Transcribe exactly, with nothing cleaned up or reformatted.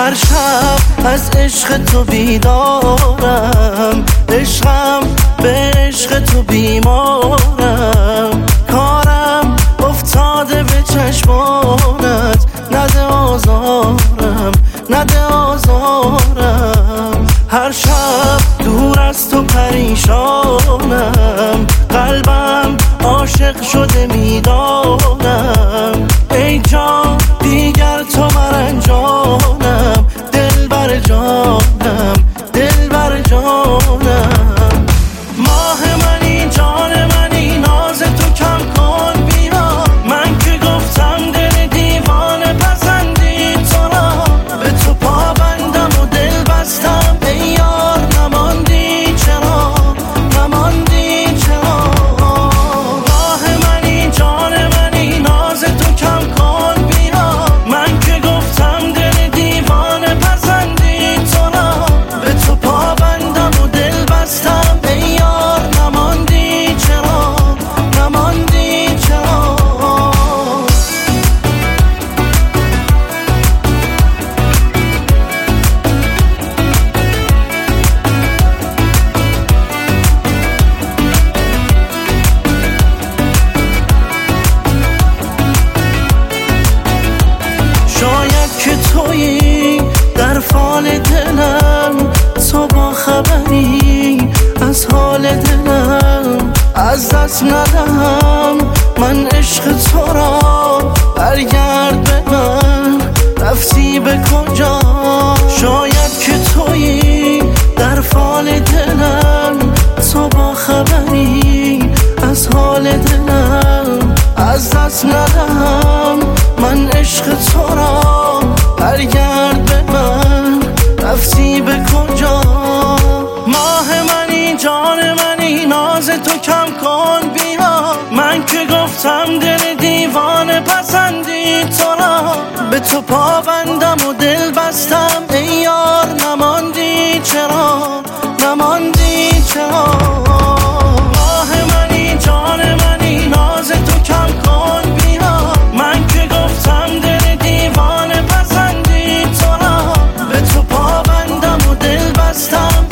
هر شب از عشق تو بیدارم، عشقم به عشق تو بیمارم، کارم افتاده به چشمانت، نده آزارم نده آزارم. هر شب دور از تو پریشانم، قلبم عاشق شده میدانم، ای جان دیگر تو مرنجانم، دل بر جانم دل بر جانم. ماه منی جان منی ناز تو کم کن بیا، من که گفتم دل دیوانه پسندی تو را، به تو پابندم و دل بستم ای یار، نماندی چرا نماندی چرا. ماه منی جان منی ناز تو کم کن بیا، من که گفتم دل دیوانه پسندی تو را، به تو پابندم و دل بستم ای یار، نماندی چرا نماندی چرا. شاید که تویی در فال دلم، تو با خبری از حال دلم، از دست ندهم من عشق تو را، برگرد به من رفتی به کجا. شاید که تویی در فال دلم، تو با خبری از حال دلم، از دست ندهم من عشق تو را، برگرد به من رفتی به کجا. ماه منی جان منی ناز تو کم کن بیا، من که گفتم دل دیوانه پسندی تو را، به تو پابندم و دل بستم ای یار، نماندی چرا نماندی چرا. ماه منی جان منی ناز تو کم کن بیا، من که گفتم دل دیوانه پسندی تو را، به تو پابندم و دل بستم